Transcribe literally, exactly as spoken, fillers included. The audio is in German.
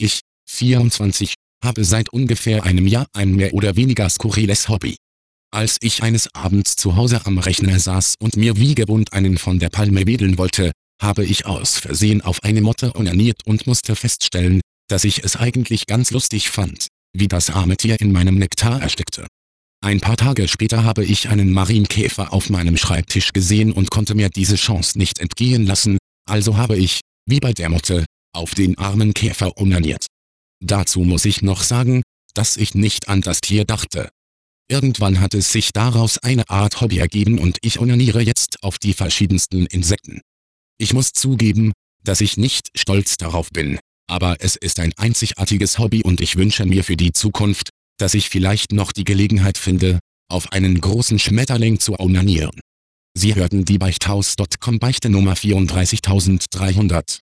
Ich, vierundzwanzig, habe seit ungefähr einem Jahr ein mehr oder weniger skurriles Hobby. Als ich eines Abends zu Hause am Rechner saß und mir wie gewohnt einen von der Palme wedeln wollte, habe ich aus Versehen auf eine Motte onaniert und musste feststellen, dass ich es eigentlich ganz lustig fand, wie das arme Tier in meinem Nektar erstickte. Ein paar Tage später habe ich einen Marienkäfer auf meinem Schreibtisch gesehen und konnte mir diese Chance nicht entgehen lassen, also habe ich, wie bei der Motte, auf den armen Käfer onaniert. Dazu muss ich noch sagen, dass ich nicht an das Tier dachte. Irgendwann hat es sich daraus eine Art Hobby ergeben und ich onaniere jetzt auf die verschiedensten Insekten. Ich muss zugeben, dass ich nicht stolz darauf bin, aber es ist ein einzigartiges Hobby und ich wünsche mir für die Zukunft, dass ich vielleicht noch die Gelegenheit finde, auf einen großen Schmetterling zu onanieren. Sie hörten die Beichthaus Punkt com Beichte Nummer vierunddreißigtausenddreihundert.